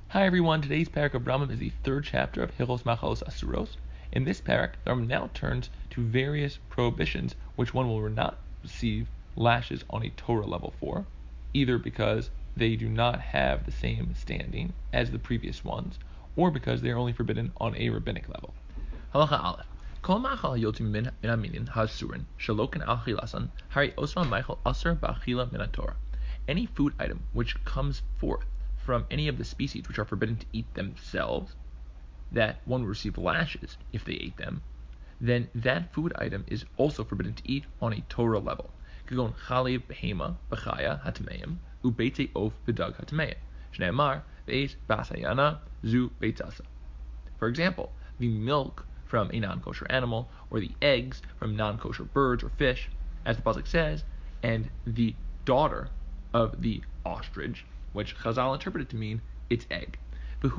Hi everyone, today's parak of Rambam is the third chapter of Hilchos Machalos Asuros. In this parak, the Rambam now turns to various prohibitions which one will not receive lashes on a Torah level for, either because they do not have the same standing as the previous ones, or because they are only forbidden on a rabbinic level. Halacha Aleph. Kol ma'achal hayotzim min haminin ha'asurin shalokin al chilasan hari osma ma'achal aser ba'achila min haTorah. Any food item which comes forth from any of the species which are forbidden to eat themselves, that one will receive lashes if they ate them, then that food item is also forbidden to eat on a Torah level. Kagon chalev behema b'chaya hatameim ubeitze of b'dag hatameim. Shneimar ve'es basayana zu beitzasa. For example, the milk from a non-kosher animal, or the eggs from non-kosher birds or fish, as the pasuk says, and the daughter of the ostrich, which Chazal interpreted to mean its egg. And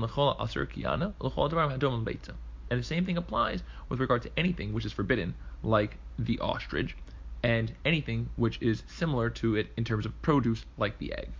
the same thing applies with regard to anything which is forbidden, like the ostrich, and anything which is similar to it in terms of produce, like the egg.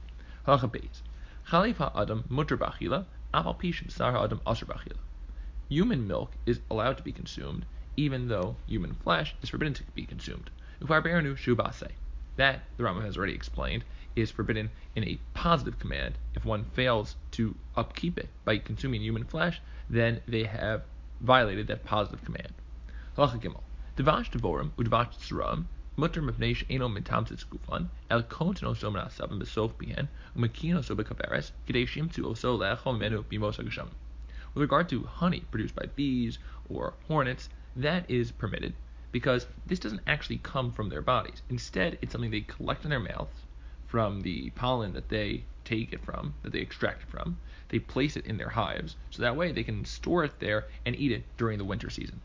Human milk is allowed to be consumed, even though human flesh is forbidden to be consumed. That, the Rambam has already explained, is forbidden in a positive command. If one fails to upkeep it by consuming human flesh, then they have violated that positive command. Halacha Gimel. Devash devorim udvash tzuram mutter mepnei she'eno mitam tzgufan el konteno so menasavim besof bihen umekino so bekaveres kidei shimtzu oso le'achol menu bimos hagasham. With regard to honey produced by bees or hornets, that is permitted because this doesn't actually come from their bodies. Instead, it's something they collect in their mouths from the pollen that they take it from, that they extract it from. They place it in their hives, so that way they can store it there and eat it during the winter season.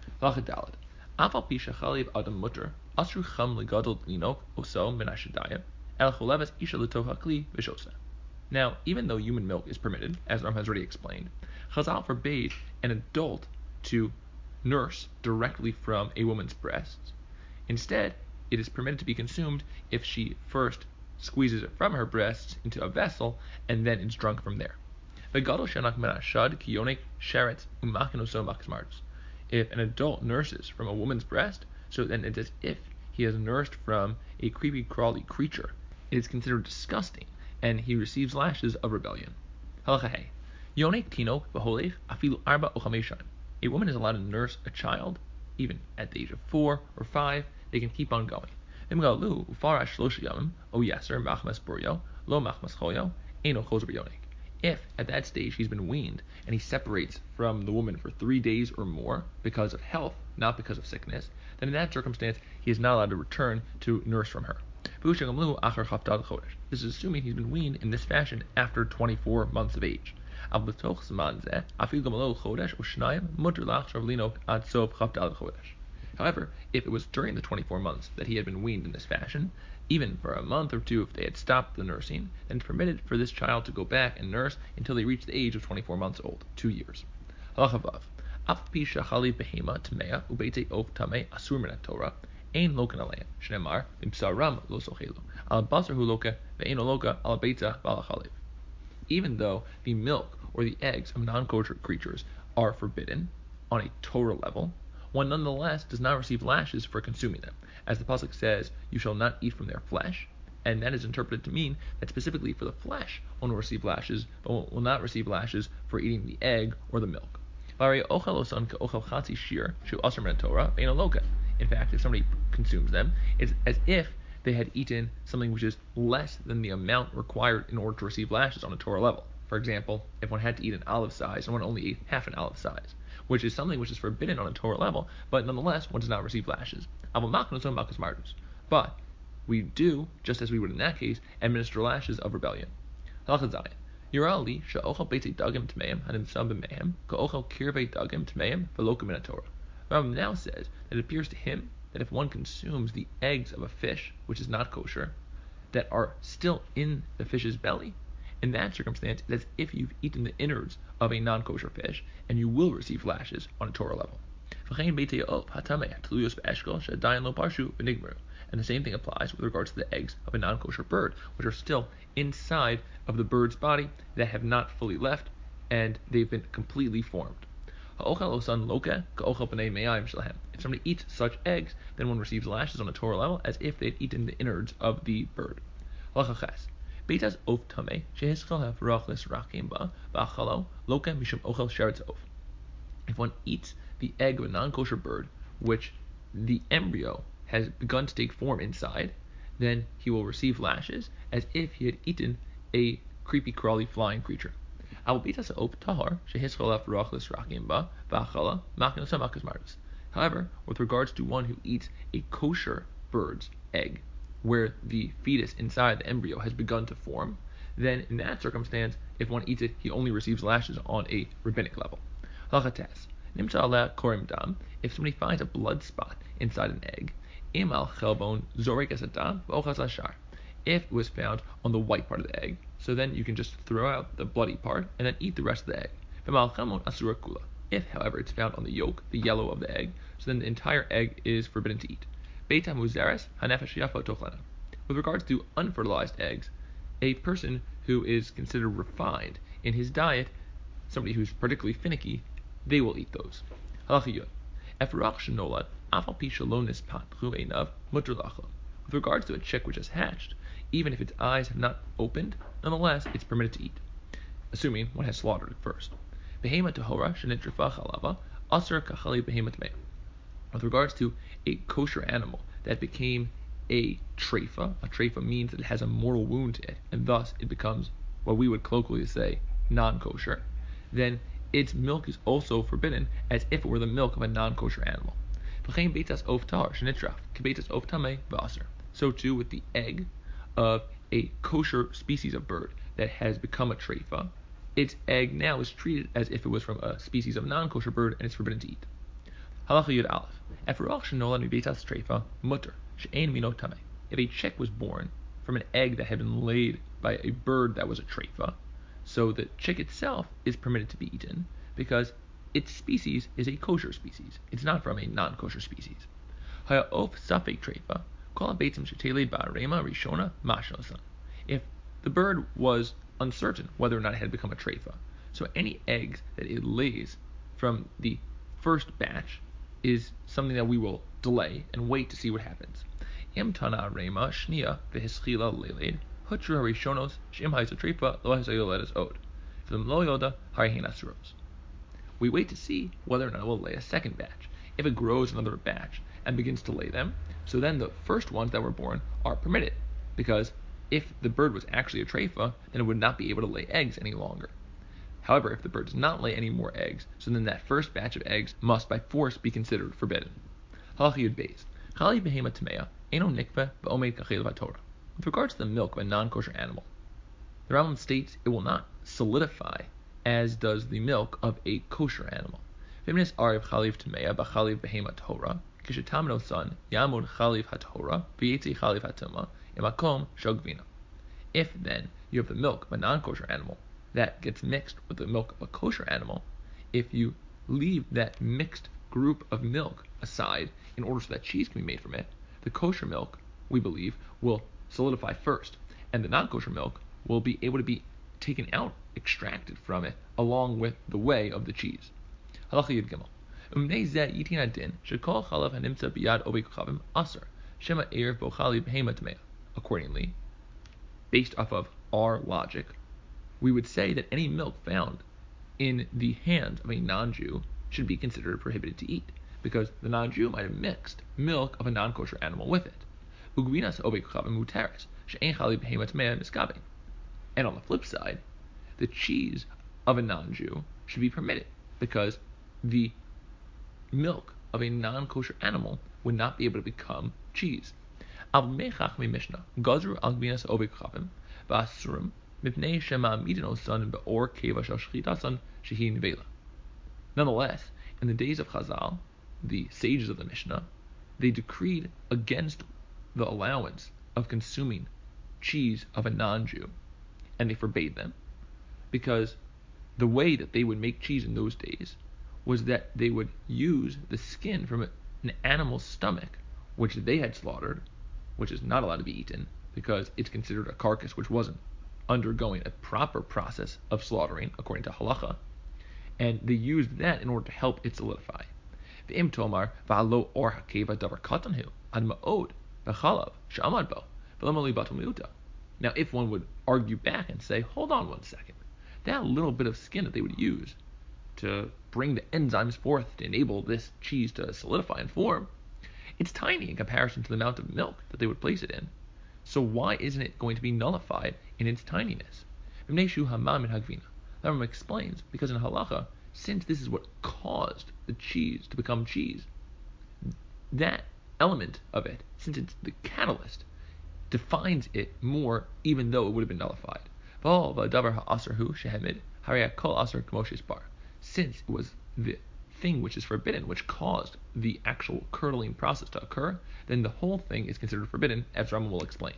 Now, even though human milk is permitted, as Ram has already explained, Chazal forbade an adult to nurse directly from a woman's breasts. Instead, it is permitted to be consumed if she first squeezes it from her breasts into a vessel and then it's drunk from there. If an adult nurses from a woman's breast, so then it's as if he has nursed from a creepy crawly creature. It is considered disgusting, and he receives lashes of rebellion. A woman is allowed to nurse a child, even at the age of 4 or 5. They can keep on going. If at that stage he's been weaned and he separates from the woman for 3 days or more because of health, not because of sickness, then in that circumstance he is not allowed to return to nurse from her. This is assuming he's been weaned in this fashion after 24 months of age. However, if it was during the 24 months that he had been weaned in this fashion, even for a month or two if they had stopped the nursing, then it's permitted for this child to go back and nurse until they reach the age of 24 months old, 2 years. Even though the milk or the eggs of non-kosher creatures are forbidden on a Torah level, one nonetheless does not receive lashes for consuming them. As the pasuk says, you shall not eat from their flesh, and that is interpreted to mean that specifically for the flesh one will receive lashes, but one will not receive lashes for eating the egg or the milk. In fact, if somebody consumes them, it's as if they had eaten something which is less than the amount required in order to receive lashes on a Torah level. For example, if one had to eat an olive size and one only ate half an olive size, which is something which is forbidden on a Torah level, but nonetheless one does not receive lashes. But we do, just as we would in that case, administer lashes of rebellion. Rambam now says that it appears to him that if one consumes the eggs of a fish, which is not kosher, that are still in the fish's belly, in that circumstance, it's as if you've eaten the innards of a non-kosher fish, and you will receive lashes on a Torah level. And the same thing applies with regards to the eggs of a non-kosher bird, which are still inside of the bird's body that have not fully left, and they've been completely formed. If somebody eats such eggs, then one receives lashes on a Torah level as if they had eaten the innards of the bird. If one eats the egg of a non-kosher bird, which the embryo has begun to take form inside, then he will receive lashes as if he had eaten a creepy, crawly, flying creature. However, with regards to one who eats a kosher bird's egg, where the fetus inside the embryo has begun to form, then in that circumstance, if one eats it, he only receives lashes on a rabbinic level. If somebody finds a blood spot inside an egg, if it was found on the white part of the egg, so then you can just throw out the bloody part and then eat the rest of the egg. If, however, it's found on the yolk, the yellow of the egg, so then the entire egg is forbidden to eat. With regards to unfertilized eggs, a person who is considered refined in his diet, somebody who's particularly finicky, they will eat those. With regards to a chick which has hatched, even if its eyes have not opened, nonetheless it's permitted to eat, assuming one has slaughtered it first. With regards to a kosher animal that became a treifa means that it has a mortal wound to it, and thus it becomes what we would colloquially say non-kosher, then its milk is also forbidden as if it were the milk of a non-kosher animal. So too with the egg of a kosher species of bird that has become a treifa, its egg now is treated as if it was from a species of non-kosher bird and it's forbidden to eat. Halacha Yud Aleph. If a chick was born from an egg that had been laid by a bird that was a treifa, so the chick itself is permitted to be eaten because its species is a kosher species. It's not from a non-kosher species. If the bird was uncertain whether or not it had become a treifa, so any eggs that it lays from the first batch is something that we will delay and wait to see what happens. We wait to see whether or not it will lay a second batch. If it grows another batch and begins to lay them, so then the first ones that were born are permitted, because if the bird was actually a treifa, then it would not be able to lay eggs any longer. However, if the bird does not lay any more eggs, so then that first batch of eggs must by force be considered forbidden. With regards to the milk of a non-kosher animal, the Rambam states it will not solidify as does the milk of a kosher animal. If then you have the milk of a non-kosher animal that gets mixed with the milk of a kosher animal, if you leave that mixed group of milk aside in order so that cheese can be made from it, the kosher milk, we believe, will solidify first, and the non-kosher milk will be able to be taken out, extracted from it, along with the whey of the cheese. Halacha Yud Gimel. Accordingly, based off of our logic, we would say that any milk found in the hands of a non-Jew should be considered prohibited to eat, because the non-Jew might have mixed milk of a non-kosher animal with it. And on the flip side, the cheese of a non-Jew should be permitted, because the milk of a non-kosher animal would not be able to become cheese. Nonetheless, in the days of Chazal, the sages of the Mishnah, they decreed against the allowance of consuming cheese of a non-Jew, and they forbade them, because the way that they would make cheese in those days was that they would use the skin from an animal's stomach, which they had slaughtered, which is not allowed to be eaten because it's considered a carcass which wasn't undergoing a proper process of slaughtering according to halacha, and they used that in order to help it solidify. V'im tomar v'alo or hakeva davar katanhu ad ma'od v'chalav she'amad bo v'lamali batul miuta. Now, if one would argue back and say, hold on one second, that little bit of skin that they would use to bring the enzymes forth to enable this cheese to solidify and form, it's tiny in comparison to the amount of milk that they would place it in. So why isn't it going to be nullified in its tininess? The Rambam explains, because in halacha, since this is what caused the cheese to become cheese, that element of it, since it's the catalyst, defines it more, even though it would have been nullified. Since it was the thing which is forbidden, which caused the actual curdling process to occur, then the whole thing is considered forbidden, as Rambam will explain.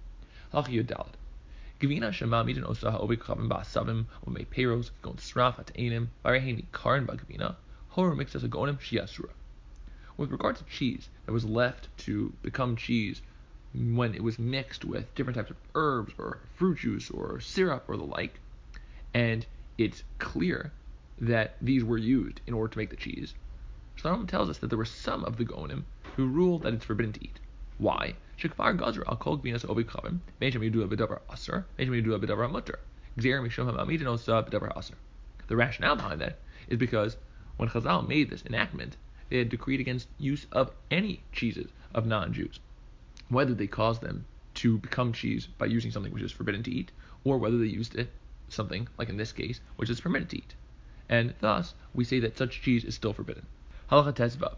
Gvina shema midin osa ha'obek chavim ba'asavim u'mei peiros gon sraf at'enim v'areheni karin ba'gvina hor mixas agonim shiasura. With regard to cheese that was left to become cheese when it was mixed with different types of herbs or fruit juice or syrup or the like, and it's clear that these were used in order to make the cheese, Shlomo tells us that there were some of the Gonim who ruled that it's forbidden to eat. Why? Shekvar gazra al kol gvinas obek chavim beisham yidu b'davar aser beisham yidu b'davar mutter gzer mishum ha'amid osa b'davar aser. The rationale behind that is because when Chazal made this enactment, they had decreed against use of any cheeses of non-Jews, whether they caused them to become cheese by using something which is forbidden to eat, or whether they used it something, like in this case, which is permitted to eat. And thus, we say that such cheese is still forbidden. Halacha Tezvav.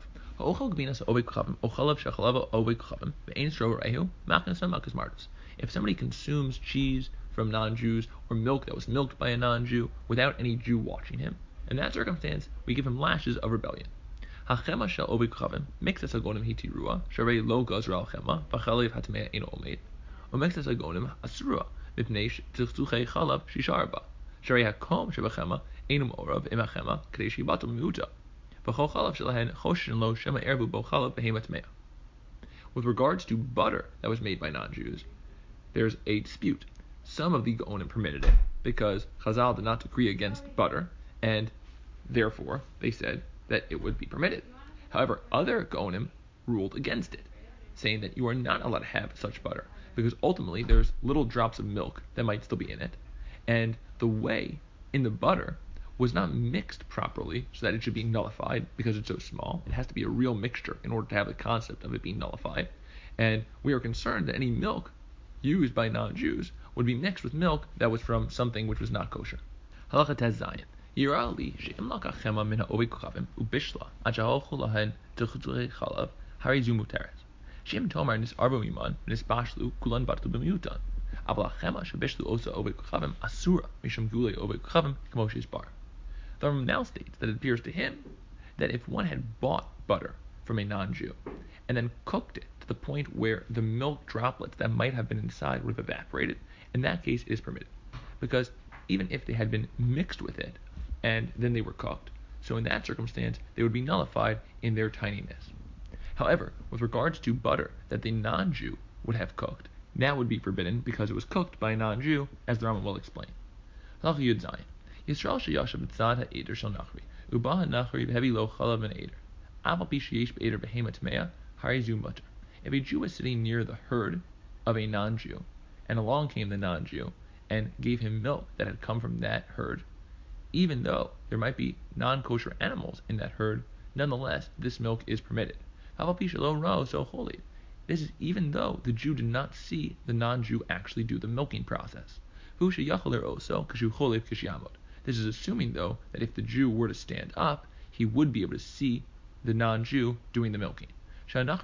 If somebody consumes cheese from non-Jews or milk that was milked by a non-Jew without any Jew watching him, in that circumstance, we give him lashes of rebellion. Hachema shel obek chavim mixes agonim hitirua sharei lo gazra al chema v'chalev hatmea eno omed umixes agonim asrua mipnei tzchuchei chalav shisharba sharei hakom shebachema eno orav im hachema kadei shibatul miuta v'chol chalav shelahen choshen lo shema erbu bo chalav behemat mea. With regards to butter that was made by non-Jews, there's a dispute. Some of the Gaonim permitted it because Chazal did not decree against butter, and therefore they said that it would be permitted. However, other Gaonim ruled against it, saying that you are not allowed to have such butter because ultimately there's little drops of milk that might still be in it, and the whey in the butter was not mixed properly so that it should be nullified because it's so small. It has to be a real mixture in order to have the concept of it being nullified, and we are concerned that any milk used by non-Jews would be mixed with milk that was from something which was not kosher. Halacha Tez Zayin. Yirali she'im lakach chema min ha'obek chavim ubishla ad she'holchu lahen t'chutzurei chalav hari zu muteres. She'im tomar nis arba miman nis bashlu kulan batlu b'miutan. Aval ha'chema she'bishlu osa obek chavim asura mishum gulei obek chavim k'mo she'isbar. The Rambam now states that it appears to him that if one had bought butter from a non-Jew and then cooked it to the point where the milk droplets that might have been inside would have evaporated, in that case it is permitted. Because even if they had been mixed with it and then they were cooked, so in that circumstance they would be nullified in their tininess. However, with regards to butter that the non-Jew would have cooked, that would be forbidden because it was cooked by a non-Jew, as the Rambam will explain. Halacha Yud Zayin. Yisrael sheyashav b'tzad ha'eder shel nachri, uba ha'nachri v'hevi lo chalav and eder. Aval pi sheyesh b'eder behemat mea, hari zu mutter. If a Jew was sitting near the herd of a non-Jew, and along came the non-Jew, and gave him milk that had come from that herd, even though there might be non-kosher animals in that herd, nonetheless, this milk is permitted. Aval pi shelo ra'o so holy. This is even though the Jew did not see the non-Jew actually do the milking process. Hu sheyachal also kashu cholev kishiyamod. This is assuming, though, that if the Jew were to stand up, he would be able to see the non-Jew doing the milking. Because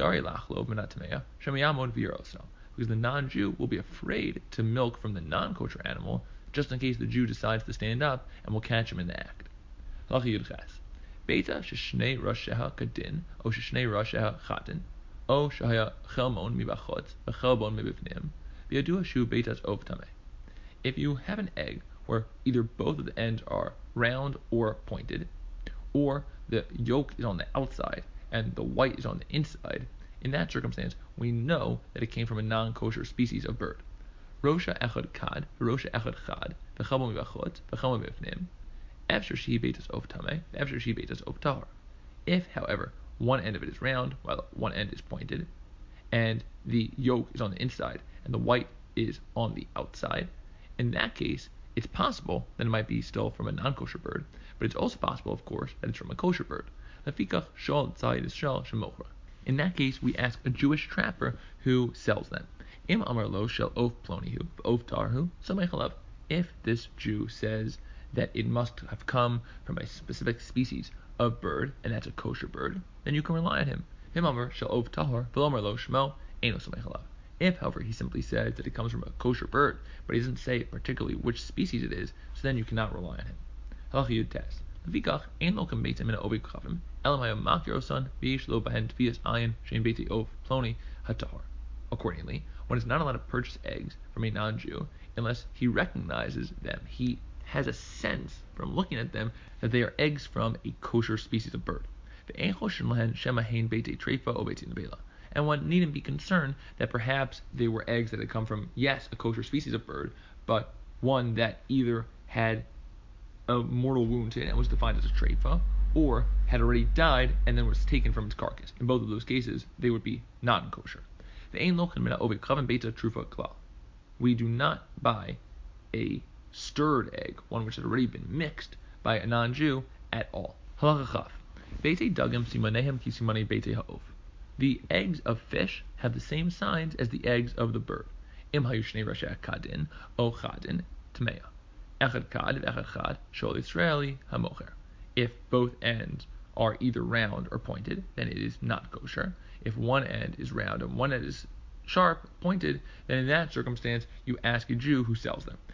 the non-Jew will be afraid to milk from the non-kosher animal, just in case the Jew decides to stand up and will catch him in the act. Beta sheshnei rasheha kadin, o sheshnei rasheha chatin, o shahaya chelmon mibachot, v'chelbon mibifnim, v'yadua shu betas ov tameh. If you have an egg where either both of the ends are round or pointed, or the yolk is on the outside and the white is on the inside, In that circumstance, we know that it came from a non-kosher species of bird. Rosha echad kad, Rosha echad chad, v'chamo mivachot, v'chamo mivnim, efshar shehi beitas of tameh, efshar shehi beitas of tahor. If, however, one end of it is round, while one end is pointed, and the yolk is on the inside, and the white is on the outside, in that case, it's possible that it might be still from a non-kosher bird, but it's also possible, of course, that it's from a kosher bird. In that case, we ask a Jewish trapper who sells them. If this Jew says that it must have come from a specific species of bird, and that's a kosher bird, then you can rely on him. If, however, he simply says that it comes from a kosher bird, but he doesn't say particularly which species it is, so then you cannot rely on him. Accordingly, one is not allowed to purchase eggs from a non-Jew unless he recognizes them. He has a sense from looking at them that they are eggs from a kosher species of bird. And one needn't be concerned that perhaps they were eggs that had come from, yes, a kosher species of bird, but one that either had a mortal wound to it and was defined as a treifa, or had already died and then was taken from its carcass. In both of those cases, they would be non-kosher. We do not buy a stirred egg, one which had already been mixed by a non-Jew, at all. The eggs of fish have the same signs as the eggs of the bird. If both ends are either round or pointed, then it is not kosher. If one end is round and one end is sharp, pointed, then in that circumstance you ask a Jew who sells them.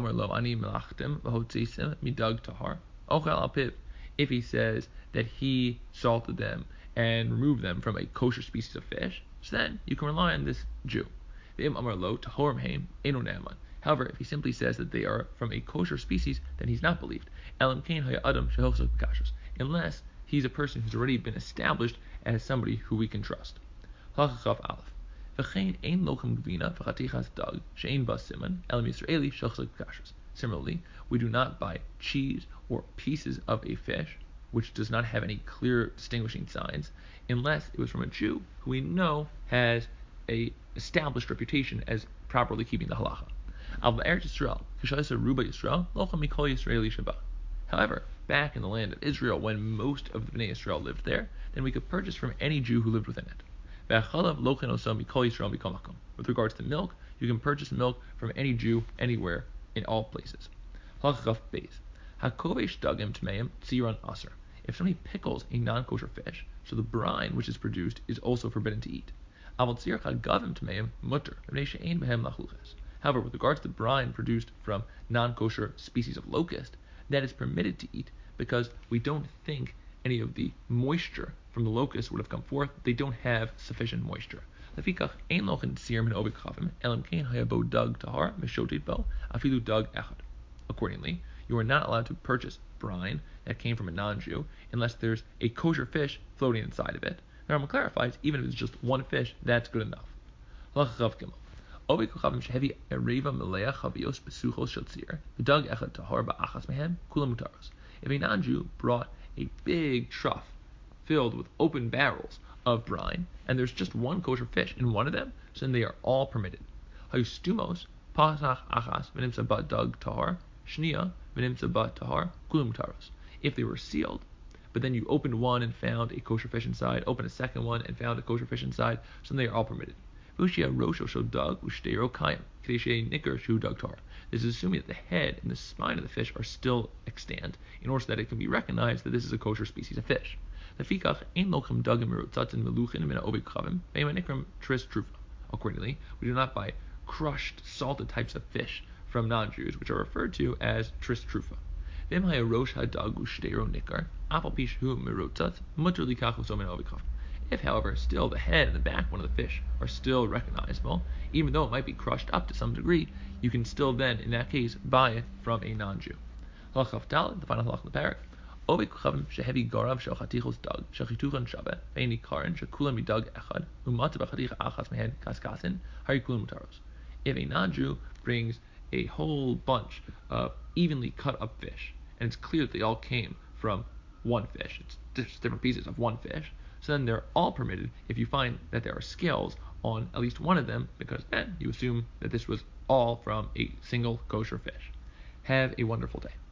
If he says that he salted them and removed them from a kosher species of fish, so then you can rely on this Jew. However, if he simply says that they are from a kosher species, then he's not believed. Unless he's a person who's already been established as somebody who we can trust. Similarly, we do not buy cheese or pieces of a fish which does not have any clear distinguishing signs, unless it was from a Jew who we know has a established reputation as properly keeping the halacha. However, back in the land of Israel, when most of the Bnei Israel lived there, then we could purchase from any Jew who lived within it. With regards to milk, you can purchase milk from any Jew anywhere in all places. If somebody pickles a non-kosher fish, so the brine which is produced is also forbidden to eat. However, with regards to brine produced from non-kosher species of locust, that is permitted to eat because we don't think any of the moisture from the locust would have come forth. They don't have sufficient moisture. Accordingly, you are not allowed to purchase brine that came from a non-Jew unless there's a kosher fish floating inside of it. The Rambam clarifies, even if it's just one fish, that's good enough. If a non-Jew brought a big trough filled with open barrels of brine, and there's just one kosher fish in one of them, so then they are all permitted. If they were sealed, but then you opened one and found a kosher fish inside, opened a second one and found a kosher fish inside, so then they are all permitted. This is assuming that the head and the spine of the fish are still extant, in order that it can be recognized that this is a kosher species of fish. Accordingly, we do not buy crushed, salted types of fish from non-Jews, which are referred to as tris trufa. If, however, still the head and the backbone of the fish are still recognizable, even though it might be crushed up to some degree, you can still then, in that case, buy it from a non-Jew. The final halach of the parak. Obe kochavim shehevi garav shel chatichos dag shechituchan shave ve'eni karin shekulan midag echad umata b'chaticha achas mehen kaskasin hari kulan mutaros. If a non-Jew brings a whole bunch of evenly cut up fish, and it's clear that they all came from one fish, it's just different pieces of one fish, so then they're all permitted if you find that there are scales on at least one of them, because then you assume that this was all from a single kosher fish. Have a wonderful day.